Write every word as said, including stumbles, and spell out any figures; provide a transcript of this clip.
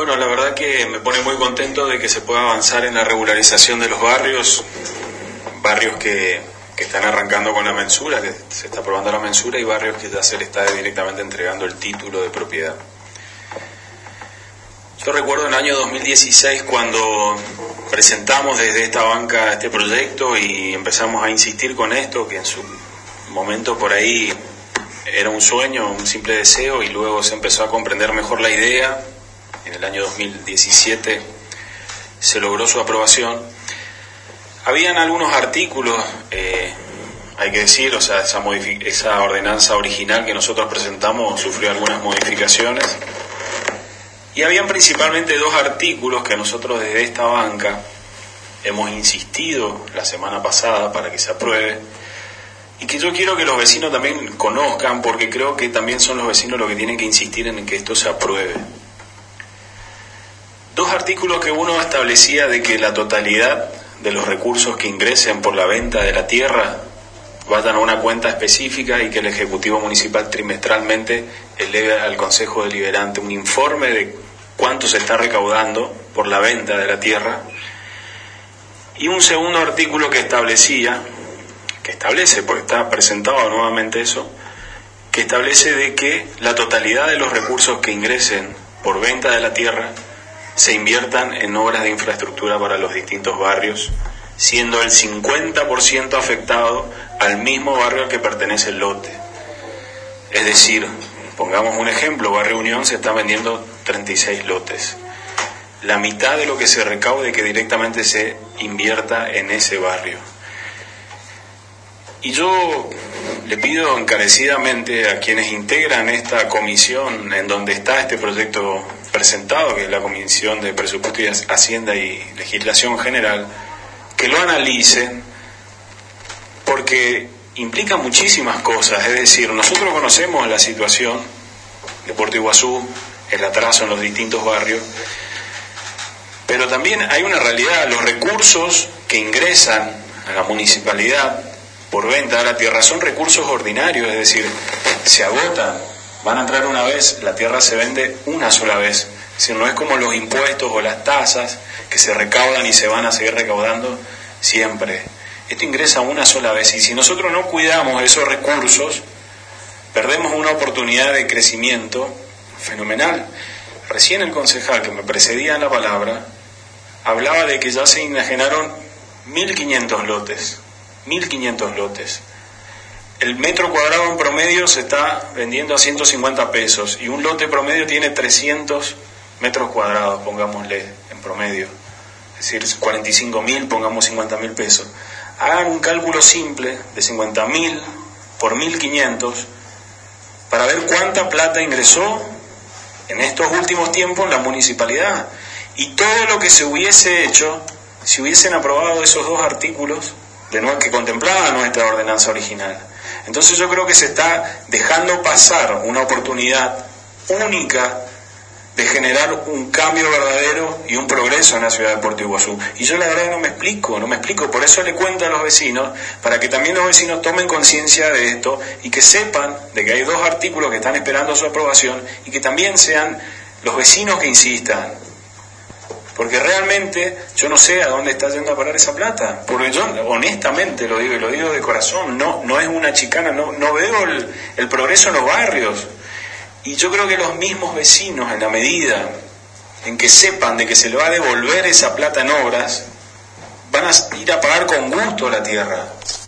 Bueno, la verdad que me pone muy contento de que se pueda avanzar en la regularización de los barrios, barrios que, que están arrancando con la mensura, que se está aprobando la mensura, y barrios que ya se le está directamente entregando el título de propiedad. Yo recuerdo en el año dos mil dieciséis cuando presentamos desde esta banca este proyecto y empezamos a insistir con esto, que en su momento por ahí era un sueño, un simple deseo, y luego se empezó a comprender mejor la idea. En el año dos mil diecisiete se logró su aprobación. Habían algunos artículos, eh, hay que decir, o sea, esa, modific- esa ordenanza original que nosotros presentamos sufrió algunas modificaciones, y habían principalmente dos artículos que nosotros desde esta banca hemos insistido la semana pasada para que se apruebe, y que yo quiero que los vecinos también conozcan, porque creo que también son los vecinos los que tienen que insistir en que esto se apruebe. Dos artículos que uno establecía de que la totalidad de los recursos que ingresen por la venta de la tierra vayan a una cuenta específica y que el Ejecutivo Municipal trimestralmente eleve al Consejo Deliberante un informe de cuánto se está recaudando por la venta de la tierra. Y un segundo artículo que establecía, que establece, porque está presentado nuevamente eso, que establece de que la totalidad de los recursos que ingresen por venta de la tierra se inviertan en obras de infraestructura para los distintos barrios, siendo el cincuenta por ciento afectado al mismo barrio al que pertenece el lote. Es decir, pongamos un ejemplo, Barrio Unión se están vendiendo treinta y seis lotes. La mitad de lo que se recaude que directamente se invierta en ese barrio. Y yo le pido encarecidamente a quienes integran esta comisión en donde está este proyecto presentado, que es la Comisión de Presupuesto y Hacienda y Legislación General, que lo analicen, porque implica muchísimas cosas. Es decir, nosotros conocemos la situación de Puerto Iguazú, el atraso en los distintos barrios, pero también hay una realidad: los recursos que ingresan a la municipalidad por venta de la tierra son recursos ordinarios, es decir, se agotan, van a entrar una vez, la tierra se vende una sola vez. Es decir, no es como los impuestos o las tasas que se recaudan y se van a seguir recaudando siempre. Esto ingresa una sola vez, y si nosotros no cuidamos esos recursos, perdemos una oportunidad de crecimiento fenomenal. Recién el concejal que me precedía en la palabra hablaba de que ya se enajenaron mil quinientos lotes. mil quinientos lotes. El metro cuadrado en promedio se está vendiendo a ciento cincuenta pesos y un lote promedio tiene trescientos metros cuadrados, pongámosle en promedio. Es decir, cuarenta y cinco mil, pongamos cincuenta mil pesos. Hagan un cálculo simple de cincuenta mil por mil quinientos para ver cuánta plata ingresó en estos últimos tiempos en la municipalidad. Y todo lo que se hubiese hecho si hubiesen aprobado esos dos artículos de nuevo que contemplaba nuestra ordenanza original. Entonces yo creo que se está dejando pasar una oportunidad única de generar un cambio verdadero y un progreso en la ciudad de Puerto Iguazú. Y yo la verdad no me explico, no me explico, por eso le cuento a los vecinos, para que también los vecinos tomen conciencia de esto y que sepan de que hay dos artículos que están esperando su aprobación, y que también sean los vecinos que insistan. Porque realmente yo no sé a dónde está yendo a parar esa plata. Porque yo honestamente lo digo, y lo digo de corazón, no, no es una chicana, no, no veo el, el progreso en los barrios. Y yo creo que los mismos vecinos, en la medida en que sepan de que se le va a devolver esa plata en obras, van a ir a pagar con gusto la tierra.